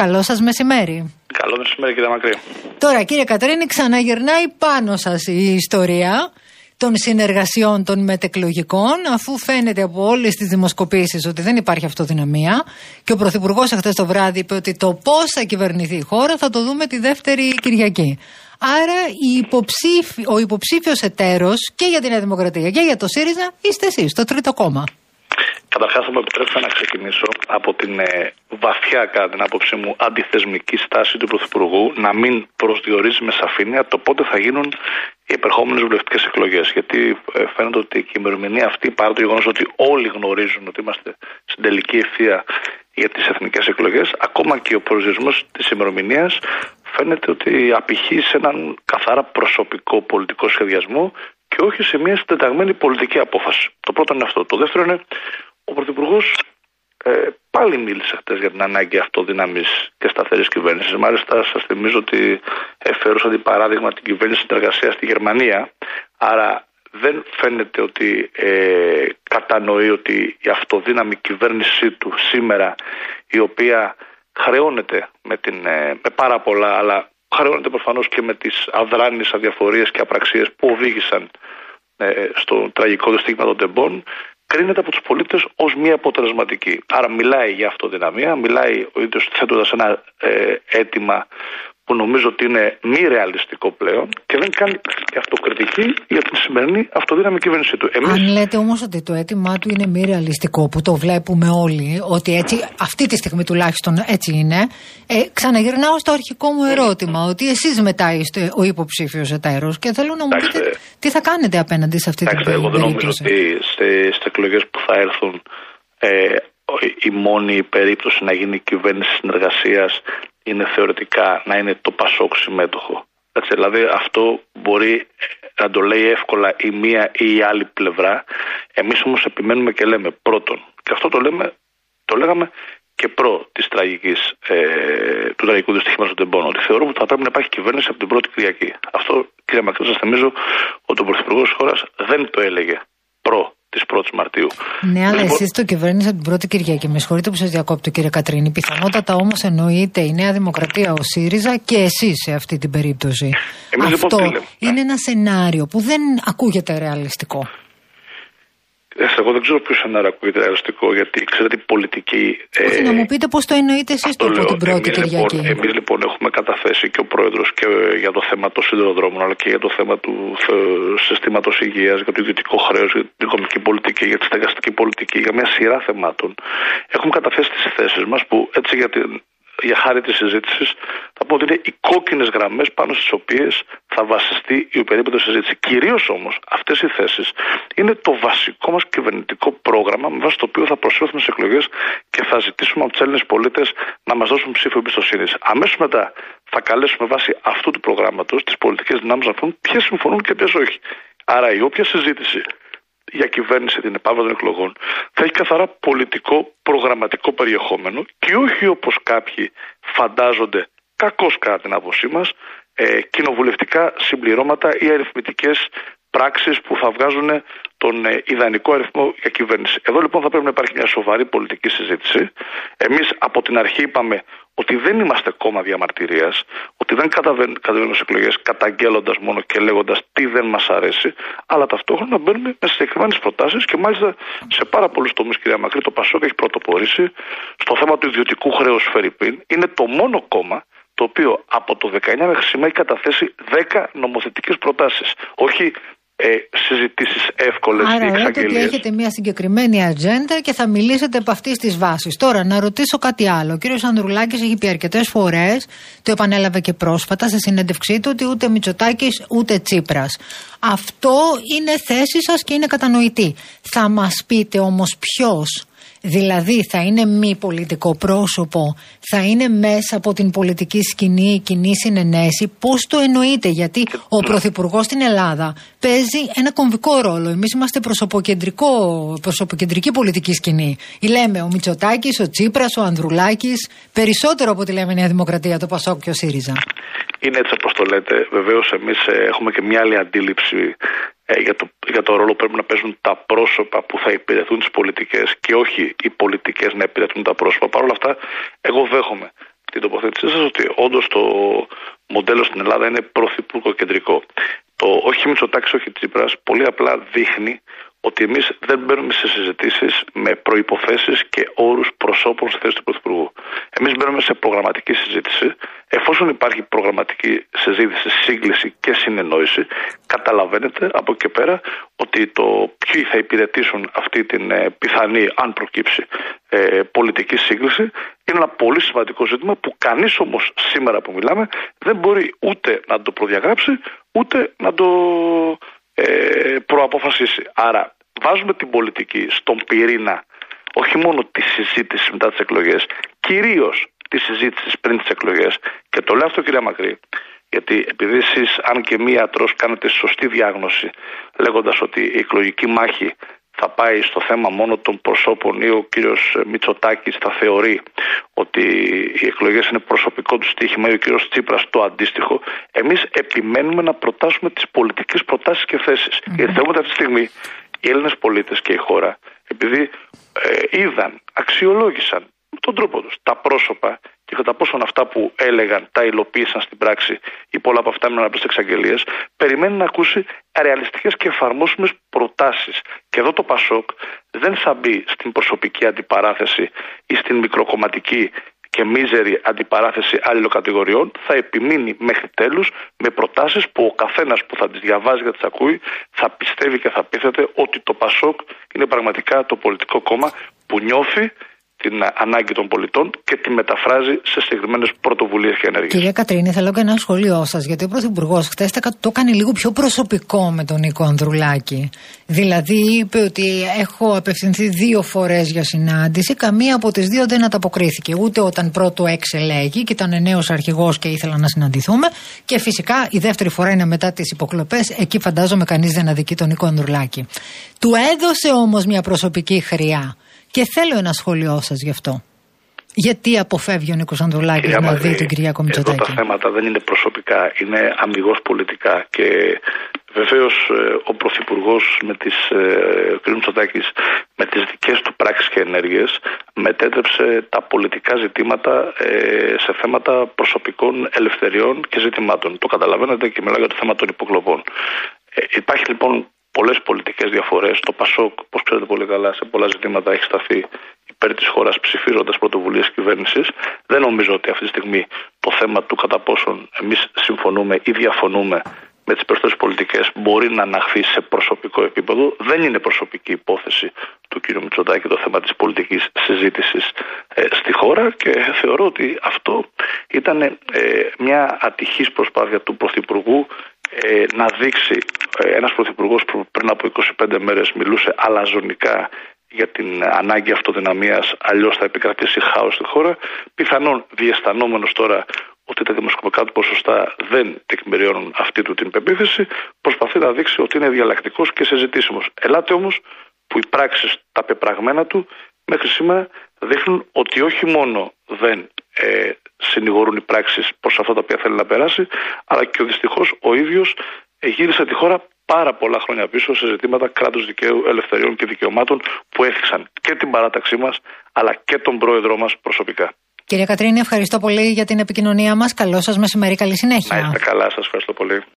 Καλό σας μεσημέρι. Καλό μεσημέρι, κύριε Μακρύ. Τώρα, κύριε Κατρίνη, ξαναγυρνάει πάνω σας η ιστορία των συνεργασιών των μετεκλογικών, αφού φαίνεται από όλες τις δημοσκοπήσεις ότι δεν υπάρχει αυτοδυναμία και ο Πρωθυπουργός χθες το βράδυ είπε ότι το πώς θα κυβερνηθεί η χώρα θα το δούμε τη δεύτερη Κυριακή. Άρα ο υποψήφιος εταίρος και για τη Νέα Δημοκρατία και για το ΣΥΡΙΖΑ είστε εσείς, το τρίτο κόμμα. Καταρχάς, θα μου επιτρέψετε να ξεκινήσω από την βαθιά, κατά την άποψή μου, αντιθεσμική στάση του Πρωθυπουργού να μην προσδιορίζει με σαφήνεια το πότε θα γίνουν οι επερχόμενες βουλευτικές εκλογές. Γιατί φαίνεται ότι η ημερομηνία αυτή, παρά το γεγονός ότι όλοι γνωρίζουν ότι είμαστε στην τελική ευθεία για τις εθνικές εκλογές, ακόμα και ο προσδιορισμός της ημερομηνίας φαίνεται ότι απηχεί σε έναν καθαρά προσωπικό πολιτικό σχεδιασμό και όχι σε μια συντεταγμένη πολιτική απόφαση. Το πρώτο είναι αυτό. Το δεύτερο είναι ο Πρωθυπουργός πάλι μίλησε χτες για την ανάγκη αυτοδύναμης και σταθερής κυβέρνησης. Μάλιστα, σας θυμίζω ότι έφερε σαν παράδειγμα την κυβέρνηση συνεργασίας στη Γερμανία. Άρα δεν φαίνεται ότι κατανοεί ότι η αυτοδύναμη κυβέρνησή του σήμερα, η οποία χρεώνεται με πάρα πολλά, αλλά χρεώνεται προφανώς και με τις αδράνειες αδιαφορίες και απραξίες που οδήγησαν στο τραγικό δυστύχημα των τεμπών, κρίνεται από τους πολίτες ως μη αποτελεσματική. Άρα μιλάει για αυτοδυναμία, μιλάει ο ίδιος θέτοντας ένα αίτημα που νομίζω ότι είναι μη ρεαλιστικό πλέον και δεν κάνει και αυτοκριτική για την σημερινή αυτοδύναμη κυβέρνησή του. Αν λέτε όμως ότι το αίτημά του είναι μη ρεαλιστικό, που το βλέπουμε όλοι, ότι έτσι, αυτή τη στιγμή τουλάχιστον έτσι είναι, ξαναγυρνάω στο αρχικό μου ερώτημα, ότι εσείς μετά είστε ο υποψήφιος εταίρος και θέλω να μου πείτε τι θα κάνετε απέναντι σε αυτή την περίπτωση. Εγώ δεν νομίζω ότι στις εκλογές που θα έρθουν η μόνη περίπτωση να γίνει κυβέρνηση συνεργασίας είναι θεωρητικά να είναι το ΠΑΣΟΚ συμμέτοχο. Έτσι, δηλαδή αυτό μπορεί να το λέει εύκολα η μία ή η άλλη πλευρά. Εμείς όμως επιμένουμε και λέμε πρώτον, και αυτό το λέγαμε και του τραγικού δυστυχήματος των τεμπών, ότι θεωρούμε ότι θα πρέπει να υπάρχει κυβέρνηση από την πρώτη Κυριακή. Αυτό, κύριε Μακρύ, σας θυμίζω ότι ο Πρωθυπουργός της χώρας δεν το έλεγε της 1ης Μαρτίου. Ναι, αλλά εσείς το κυβέρνηση από την πρώτη Κυριακή. Με συγχωρείτε που σας διακόπτω, κύριε Κατρίνη. Πιθανότατα όμως εννοείται η Νέα Δημοκρατία, ο ΣΥΡΙΖΑ και εσείς σε αυτή την περίπτωση. Αυτό είναι ένα σενάριο που δεν ακούγεται ρεαλιστικό. Εγώ δεν ξέρω ποιο σενάριο ακούγεται ρεαλιστικό, γιατί ξέρετε η πολιτική. Όχι, να μου πείτε πώς το εννοείτε εσείς το από την πρώτη Κυριακή. Εμείς λοιπόν έχουμε καταθέσει και ο Πρόεδρος και για το θέμα των σιδηροδρόμων, αλλά και για το θέμα του συστήματος υγείας, για το ιδιωτικό χρέος, για την οικονομική πολιτική, για τη στεγαστική πολιτική, για μια σειρά θεμάτων. Έχουμε καταθέσει τις θέσεις μας που έτσι για χάρη της συζήτησης θα πω ότι είναι οι κόκκινες γραμμές πάνω στις οποίες θα βασιστεί η οποιαδήποτε συζήτηση. Κυρίως όμως αυτές οι θέσεις είναι το βασικό μας κυβερνητικό πρόγραμμα με βάση το οποίο θα προσφέρουμε στις εκλογές και θα ζητήσουμε από τους Έλληνες πολίτες να μας δώσουν ψήφο εμπιστοσύνης. Αμέσως μετά θα καλέσουμε βάσει αυτού του προγράμματος τις πολιτικές δυνάμεις να πούν ποιες συμφωνούν και ποιες όχι. Άρα η όποια συζήτηση για κυβέρνηση την επάβαση των εκλογών θα έχει καθαρά πολιτικό προγραμματικό περιεχόμενο και όχι όπως κάποιοι φαντάζονται, κακώς κατά την άποψή μας, κοινοβουλευτικά συμπληρώματα ή αριθμητικές πράξεις που θα βγάζουν τον ιδανικό αριθμό για κυβέρνηση. Εδώ λοιπόν θα πρέπει να υπάρχει μια σοβαρή πολιτική συζήτηση. Εμείς από την αρχή είπαμε ότι δεν είμαστε κόμμα διαμαρτυρίας, ότι δεν καταβαίνουμε στις εκλογές καταγγέλλοντας μόνο και λέγοντας τι δεν μας αρέσει, αλλά ταυτόχρονα μπαίνουμε με συγκεκριμένες προτάσεις και μάλιστα σε πάρα πολλούς τομείς, κυρία Μακρύ, το ΠΑΣΟΚ έχει πρωτοπορήσει στο θέμα του ιδιωτικού χρέους φερρυπίν. Είναι το μόνο κόμμα το οποίο από το 19 μέχρι σήμερα έχει καταθέσει 10 νομοθετικές προτάσεις. Όχι συζητήσεις εύκολες ή εξαγγελίες. Άρα λέτε ότι έχετε μια συγκεκριμένη ατζέντα και θα μιλήσετε από αυτής της βάσης. Τώρα να ρωτήσω κάτι άλλο. Ο κύριος Ανδρουλάκης έχει πει αρκετές φορές, το επανέλαβε και πρόσφατα σε συνέντευξή του, ότι ούτε Μητσοτάκης ούτε Τσίπρας. Αυτό είναι θέση σας και είναι κατανοητή. Θα μας πείτε όμως ποιος? Δηλαδή θα είναι μη πολιτικό πρόσωπο, θα είναι μέσα από την πολιτική σκηνή, η κοινή συνενέση. Πώς το εννοείτε? Γιατί ο Πρωθυπουργός στην Ελλάδα παίζει ένα κομβικό ρόλο. Εμείς είμαστε προσωποκεντρική πολιτική σκηνή. Λέμε ο Μητσοτάκης, ο Τσίπρας, ο Ανδρουλάκης, περισσότερο από ό,τι λέμε Νέα Δημοκρατία, το ΠΑΣΟΚ και ο ΣΥΡΙΖΑ. Είναι έτσι όπως το λέτε. Βεβαίως εμείς έχουμε και μια άλλη αντίληψη για το ρόλο που πρέπει να παίζουν τα πρόσωπα που θα υπηρετούν τις πολιτικές και όχι οι πολιτικές να υπηρετούν τα πρόσωπα. Παρ' όλα αυτά, εγώ δέχομαι την τοποθέτησή σας ότι όντως το μοντέλο στην Ελλάδα είναι πρωθυπουργοκεντρικό. Το όχι Μητσοτάκης, όχι Τσίπρας πολύ απλά δείχνει ότι εμείς δεν μπαίνουμε σε συζητήσεις με προϋποθέσεις και όρους προσώπων στη θέση του Πρωθυπουργού. Εμείς μπαίνουμε σε προγραμματική συζήτηση. Εφόσον υπάρχει προγραμματική συζήτηση, σύγκληση και συνεννόηση, καταλαβαίνετε από εκεί πέρα ότι το ποιοι θα υπηρετήσουν αυτή την πιθανή, αν προκύψει, πολιτική σύγκληση είναι ένα πολύ σημαντικό ζήτημα που κανείς όμως σήμερα που μιλάμε δεν μπορεί ούτε να το προδιαγράψει ούτε να το προαποφασίσει. Άρα βάζουμε την πολιτική στον πυρήνα όχι μόνο τη συζήτηση μετά τις εκλογές, κυρίως τη συζήτηση πριν τις εκλογές. Και το λέω αυτό, κυρία Μακρύ, γιατί επειδή εσείς, αν και μη ιατρός, κάνετε σωστή διάγνωση λέγοντας ότι η εκλογική μάχη θα πάει στο θέμα μόνο των προσώπων ή ο κύριος Μητσοτάκης θα θεωρεί ότι οι εκλογές είναι προσωπικό του στοίχημα ή ο κύριος Τσίπρας το αντίστοιχο, εμείς επιμένουμε να προτάσουμε τις πολιτικές προτάσεις και θέσεις. Γιατί θέλουμε αυτή τη στιγμή οι Έλληνες πολίτες και η χώρα, επειδή είδαν, αξιολόγησαν με τον τρόπο τους τα πρόσωπα και κατά πόσον αυτά που έλεγαν τα υλοποίησαν στην πράξη ή πολλά από αυτά έμειναν απλές εξαγγελίες, περιμένουν να ακούσει ρεαλιστικές και εφαρμόσιμες προτάσεις. Και εδώ το ΠΑΣΟΚ δεν θα μπει στην προσωπική αντιπαράθεση ή στην μικροκομματική και μίζερη αντιπαράθεση αλληλοκατηγοριών, θα επιμείνει μέχρι τέλους με προτάσεις που ο καθένας που θα τις διαβάζει και τις ακούει θα πιστεύει και θα πείθεται ότι το ΠΑΣΟΚ είναι πραγματικά το πολιτικό κόμμα που νιώθει την ανάγκη των πολιτών και τη μεταφράζει σε συγκεκριμένες πρωτοβουλίες και ενέργειες. Κυρία Κατρίνη, θέλω και ένα σχόλιο σας, γιατί ο Πρωθυπουργός χθες το έκανε λίγο πιο προσωπικό με τον Νίκο Ανδρουλάκη. Δηλαδή είπε ότι έχω απευθυνθεί 2 φορές για συνάντηση, καμία από τις 2 δεν ανταποκρίθηκε. Ούτε όταν πρώτο εξελέγει και ήταν νέος αρχηγός και ήθελα να συναντηθούμε. Και φυσικά η δεύτερη φορά είναι μετά τις υποκλοπές. Εκεί φαντάζομαι κανείς δεν αδικεί τον Νίκο Ανδρουλάκη. Του έδωσε όμως μια προσωπική χρειά. Και θέλω ένα σχόλιο σας γι' αυτό. Γιατί αποφεύγει ο Νίκος Ανδρουλάκης να δει την κυρία Μητσοτάκη? Εδώ τα θέματα δεν είναι προσωπικά, είναι αμιγώς πολιτικά. Και βεβαίως ο Πρωθυπουργός ο κ. Μητσοτάκης με τις δικές του πράξεις και ενέργειες μετέτρεψε τα πολιτικά ζητήματα σε θέματα προσωπικών ελευθεριών και ζητημάτων. Το καταλαβαίνετε και μιλάω για το θέμα των υποκλοπών. Υπάρχει λοιπόν πολλές πολιτικές διαφορές. Το ΠΑΣΟΚ, όπως ξέρετε πολύ καλά, σε πολλά ζητήματα έχει σταθεί υπέρ της χώρας ψηφίζοντας πρωτοβουλίες κυβέρνησης. Δεν νομίζω ότι αυτή τη στιγμή το θέμα του κατά πόσον εμείς συμφωνούμε ή διαφωνούμε με τις περισσότερες πολιτικές μπορεί να αναχθεί σε προσωπικό επίπεδο. Δεν είναι προσωπική υπόθεση του κ. Μητσοτάκη το θέμα της πολιτικής συζήτησης στη χώρα και θεωρώ ότι αυτό ήταν μια ατυχής προσπάθεια του Πρωθυπουργού να δείξει ένας πρωθυπουργός που πριν από 25 μέρες μιλούσε αλαζονικά για την ανάγκη αυτοδυναμίας, αλλιώς θα επικρατήσει χάος στη χώρα, πιθανόν διαισθανόμενος τώρα ότι τα δημοσκοπικά του ποσοστά δεν τεκμηριώνουν αυτή του την πεποίθηση, προσπαθεί να δείξει ότι είναι διαλλακτικός και συζητήσιμος. Ελάτε όμως που οι πράξεις, τα πεπραγμένα του μέχρι σήμερα δείχνουν ότι όχι μόνο δεν συνηγορούν οι πράξεις προς αυτά τα οποία θέλει να περάσει, αλλά και δυστυχώς ο ίδιος γύρισε τη χώρα πάρα πολλά χρόνια πίσω σε ζητήματα κράτους δικαίου, ελευθεριών και δικαιωμάτων που έθιξαν και την παράταξή μας αλλά και τον πρόεδρό μας προσωπικά. Κυρία Κατρίνη, ευχαριστώ πολύ για την επικοινωνία μας. Καλό σας μεσημέρι, καλή συνέχεια. Να είστε καλά, σας ευχαριστώ πολύ.